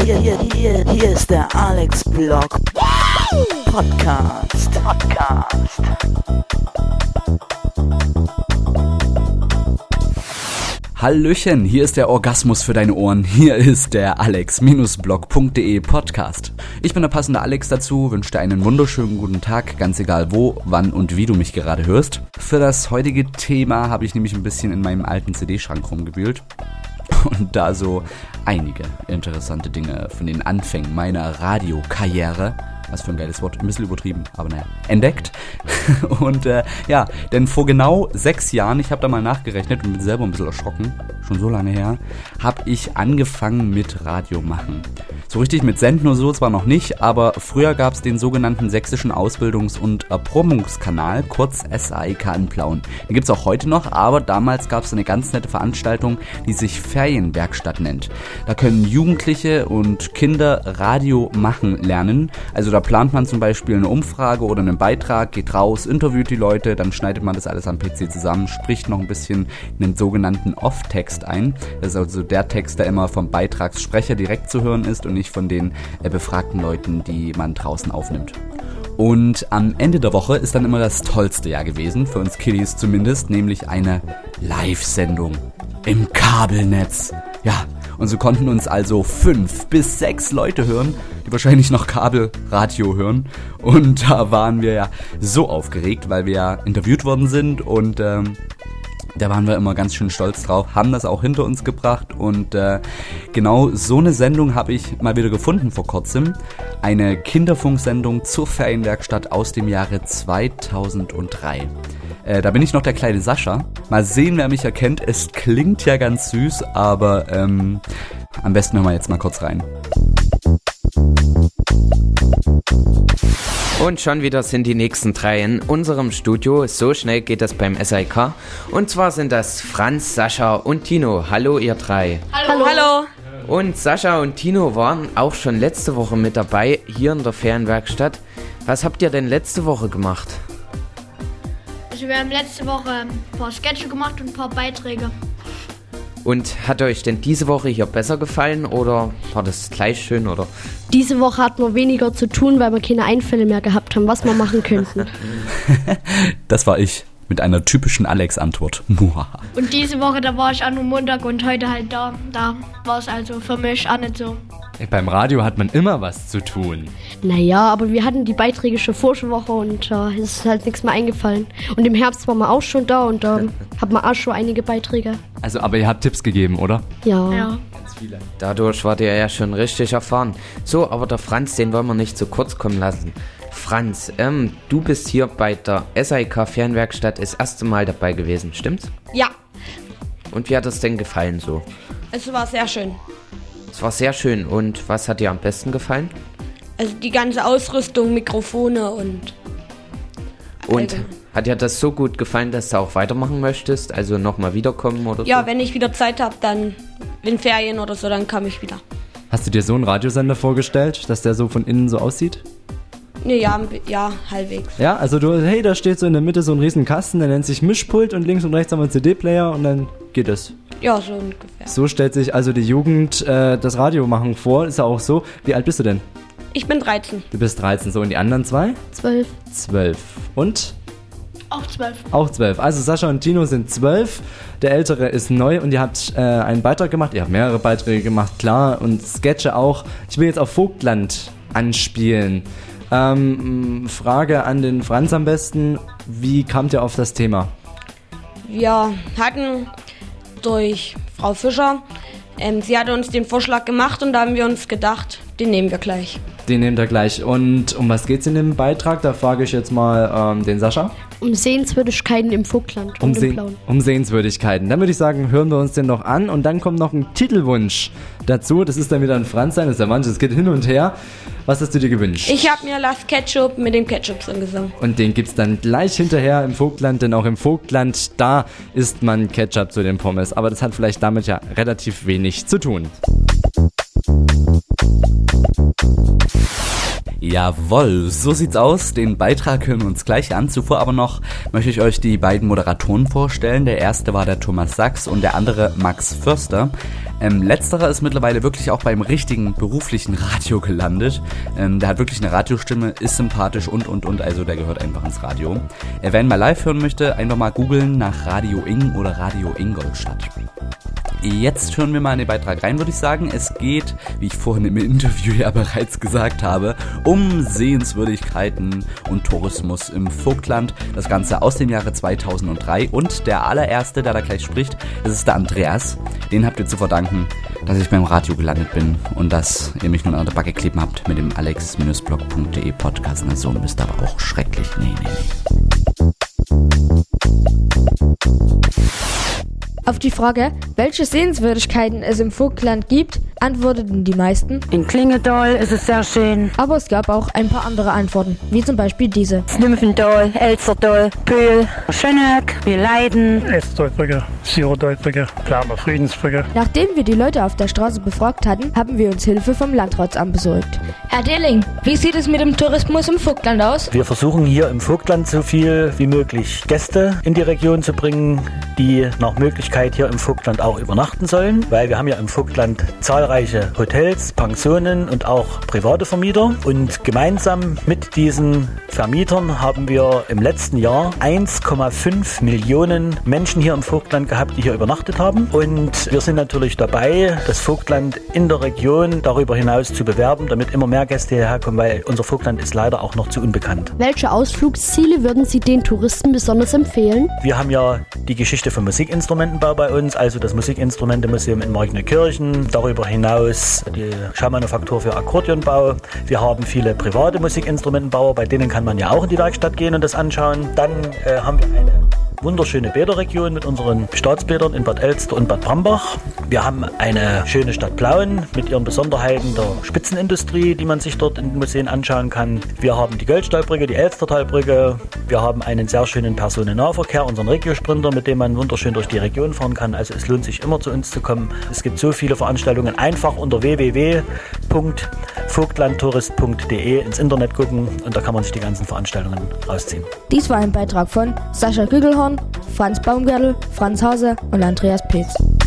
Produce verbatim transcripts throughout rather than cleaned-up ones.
hier, hier, hier, hier ist der Alex Blog Podcast. Podcast. Hallöchen, hier ist der Orgasmus für deine Ohren. Hier ist der alex-blog punkt de Podcast. Ich bin der passende Alex dazu, wünsche dir einen wunderschönen guten Tag, ganz egal wo, wann und wie du mich gerade hörst. Für das heutige Thema habe ich nämlich ein bisschen in meinem alten C D-Schrank rumgewühlt und da so einige interessante Dinge von den Anfängen meiner Radiokarriere, was für ein geiles Wort, ein bisschen übertrieben, aber naja, entdeckt. Und äh, ja, denn vor genau sechs Jahren, ich habe da mal nachgerechnet und bin selber ein bisschen erschrocken, schon so lange her, habe ich angefangen mit Radio machen. So richtig mit Senden oder so zwar noch nicht, aber früher gab es den sogenannten Sächsischen Ausbildungs- und Erprobungskanal, kurz S A E K in Plauen. Den gibt es auch heute noch, aber damals gab es eine ganz nette Veranstaltung, die sich Ferienwerkstatt nennt. Da können Jugendliche und Kinder Radio machen lernen, also da plant man zum Beispiel eine Umfrage oder einen Beitrag, geht raus, interviewt die Leute, dann schneidet man das alles am P C zusammen, spricht noch ein bisschen einen sogenannten Off-Text ein. Das ist also der Text, der immer vom Beitragssprecher direkt zu hören ist und nicht von den äh, befragten Leuten, die man draußen aufnimmt. Und am Ende der Woche ist dann immer das tollste Jahr gewesen, für uns Kiddies zumindest, nämlich eine Live-Sendung im Kabelnetz. Ja, und so konnten uns also fünf bis sechs Leute hören, die wahrscheinlich noch Kabelradio hören. Und da waren wir ja so aufgeregt, weil wir ja interviewt worden sind und ähm, da waren wir immer ganz schön stolz drauf, haben das auch hinter uns gebracht und äh, genau so eine Sendung habe ich mal wieder gefunden vor kurzem. Eine Kinderfunksendung zur Ferienwerkstatt aus dem Jahre zweitausenddrei. Äh, da bin ich noch der kleine Sascha. Mal sehen, wer mich erkennt. Es klingt ja ganz süß, aber ähm, am besten hören wir jetzt mal kurz rein. Und schon wieder sind die nächsten drei in unserem Studio. So schnell geht das beim S A E K. Und zwar sind das Franz, Sascha und Tino. Hallo ihr drei. Hallo. Hallo. Und Sascha und Tino waren auch schon letzte Woche mit dabei, hier in der Ferienwerkstatt. Was habt ihr denn letzte Woche gemacht? Also wir haben letzte Woche ein paar Sketche gemacht und ein paar Beiträge. Und hat euch denn diese Woche hier besser gefallen oder war das gleich schön? Oder? Diese Woche hatten wir weniger zu tun, weil wir keine Einfälle mehr gehabt haben, was wir machen könnten. Das war ich mit einer typischen Alex-Antwort. Und diese Woche, da war ich an einem Montag und heute halt da. Da war es also für mich auch nicht so. Beim Radio hat man immer was zu tun. Naja, aber wir hatten die Beiträge schon vor der Woche und da äh, ist halt nichts mehr eingefallen. Und im Herbst waren wir auch schon da und da äh, haben wir auch schon einige Beiträge. Also, aber ihr habt Tipps gegeben, oder? Ja. Ja. Ganz viele. Dadurch wart ihr ja schon richtig erfahren. So, aber der Franz, den wollen wir nicht zu kurz kommen lassen. Franz, ähm, du bist hier bei der S A E K Ferienwerkstatt das erste Mal dabei gewesen, stimmt's? Ja, Und wie hat es denn gefallen so? es war sehr schön. Es war sehr schön. Und was hat dir am besten gefallen? Also die ganze Ausrüstung, Mikrofone und... Und Also- hat dir das so gut gefallen, dass du auch weitermachen möchtest? Also nochmal wiederkommen oder Ja, so? wenn ich wieder Zeit habe, dann in Ferien oder so, dann komme ich wieder. Hast du dir so einen Radiosender vorgestellt, dass der so von innen so aussieht? Nee, ja, ein bi- ja, halbwegs. Ja, also du, hey, da steht so in der Mitte so ein riesen Kasten, der nennt sich Mischpult und links und rechts haben wir einen C D-Player und dann geht es. Ja, so ungefähr. So stellt sich also die Jugend äh, das Radiomachen vor, ist ja auch so. Wie alt bist du denn? Ich bin dreizehn. Du bist dreizehn, so und die anderen zwei? Zwölf. zwölf. Und? Auch zwölf. Auch zwölf. Also Sascha und Tino sind zwölf, der Ältere ist neu und ihr habt äh, einen Beitrag gemacht, ihr habt mehrere Beiträge gemacht, klar, und Sketche auch. Ich will jetzt auf Vogtland anspielen. Ähm, Frage an den Franz am besten, wie kamt ihr auf das Thema? Wir hatten durch Frau Fischer, ähm, sie hatte uns den Vorschlag gemacht und da haben wir uns gedacht, den nehmen wir gleich. Den nehmt ihr gleich. Und um was geht's in dem Beitrag? Da frage ich jetzt mal ähm, den Sascha. Um Sehenswürdigkeiten im Vogtland Um, und im Seh- Blauen. um Sehenswürdigkeiten. Dann würde ich sagen, hören wir uns den noch an und dann kommt noch ein Titelwunsch dazu. Das ist dann wieder ein Franz sein, das ist ja manches, es geht hin und her. Was hast du dir gewünscht? Ich habe mir Last Ketchup mit dem Ketchup-Song gesungen. Und den gibt's dann gleich hinterher im Vogtland, denn auch im Vogtland, da isst man Ketchup zu den Pommes. Aber das hat vielleicht damit ja relativ wenig zu tun. Jawohl, so sieht's aus. Den Beitrag hören wir uns gleich an. Zuvor aber noch möchte ich euch die beiden Moderatoren vorstellen. Der erste war der Thomas Sachs und der andere Max Förster. Ähm, letzterer ist mittlerweile wirklich auch beim richtigen beruflichen Radio gelandet. Ähm, der hat wirklich eine Radiostimme, ist sympathisch und und und, also der gehört einfach ins Radio. Äh, wer ihn mal live hören möchte, einfach mal googeln nach Radio Ing oder Radio Ingolstadt. Jetzt hören wir mal in den Beitrag rein, würde ich sagen. Es geht, wie ich vorhin im Interview ja bereits gesagt habe, um Sehenswürdigkeiten und Tourismus im Vogtland. Das Ganze aus dem Jahre zweitausenddrei. Und der allererste, der da gleich spricht, das ist der Andreas. Den habt ihr zu verdanken, dass ich beim Radio gelandet bin und dass ihr mich nun an der Backe kleben habt mit dem alex Bindestrich blog punkt de Podcast. Na, so bist aber auch schrecklich. Nee, nee, nee. Auf die Frage, welche Sehenswürdigkeiten es im Vogtland gibt, antworteten die meisten. In Klingenthal ist es sehr schön. Aber es gab auch ein paar andere Antworten, wie zum Beispiel diese. Nymphental, Elstertal, Pöhl, Schöneck, wir Leiden. Estalbrücke, Sirodalbrücke, Plamer Friedensbrücke. Nachdem wir die Leute auf der Straße befragt hatten, haben wir uns Hilfe vom Landratsamt besorgt. Herr Dilling, wie sieht es mit dem Tourismus im Vogtland aus? Wir versuchen hier im Vogtland so viel wie möglich Gäste in die Region zu bringen, die nach Möglichkeit hier im Vogtland auch übernachten sollen, weil wir haben ja im Vogtland zahlreiche Hotels, Pensionen und auch private Vermieter. Und gemeinsam mit diesen Vermietern haben wir im letzten Jahr eins Komma fünf Millionen Menschen hier im Vogtland gehabt, die hier übernachtet haben. Und wir sind natürlich dabei, das Vogtland in der Region darüber hinaus zu bewerben, damit immer mehr Gäste hierher kommen, weil unser Vogtland ist leider auch noch zu unbekannt. Welche Ausflugsziele würden Sie den Touristen besonders empfehlen? Wir haben ja die Geschichte vom Musikinstrumentenbau bei uns, also das Musikinstrumentemuseum in Markneukirchen, darüber hinaus die Schaumanufaktur für Akkordeonbau. Wir haben viele private Musikinstrumentenbauer, bei denen kann man ja auch in die Werkstatt gehen und das anschauen. Dann äh, haben wir eine wunderschöne Bäderregion mit unseren Staatsbädern in Bad Elster und Bad Brambach. Wir haben eine schöne Stadt Plauen mit ihren Besonderheiten der Spitzenindustrie, die man sich dort in den Museen anschauen kann. Wir haben die Goldstahlbrücke, die Elstertalbrücke. Wir haben einen sehr schönen Personennahverkehr, unseren Regiosprinter, mit dem man wunderschön durch die Region fahren kann. Also es lohnt sich immer, zu uns zu kommen. Es gibt so viele Veranstaltungen. Einfach unter w w w punkt vogtlandtourist punkt de ins Internet gucken und da kann man sich die ganzen Veranstaltungen rausziehen. Dies war ein Beitrag von Sascha Kügelhorn, Franz Baumgärtel, Franz Hase und Andreas Pilz.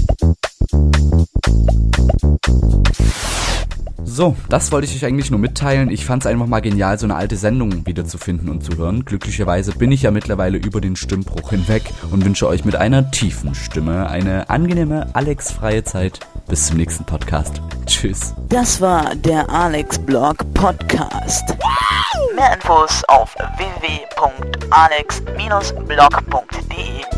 So, das wollte ich euch eigentlich nur mitteilen. Ich fand es einfach mal genial, so eine alte Sendung wieder zu finden und zu hören. Glücklicherweise bin ich ja mittlerweile über den Stimmbruch hinweg und wünsche euch mit einer tiefen Stimme eine angenehme, Alex-freie Zeit. Bis zum nächsten Podcast. Tschüss. Das war der Alex Blog Podcast. Mehr Infos auf w w w punkt alex Bindestrich blog punkt de.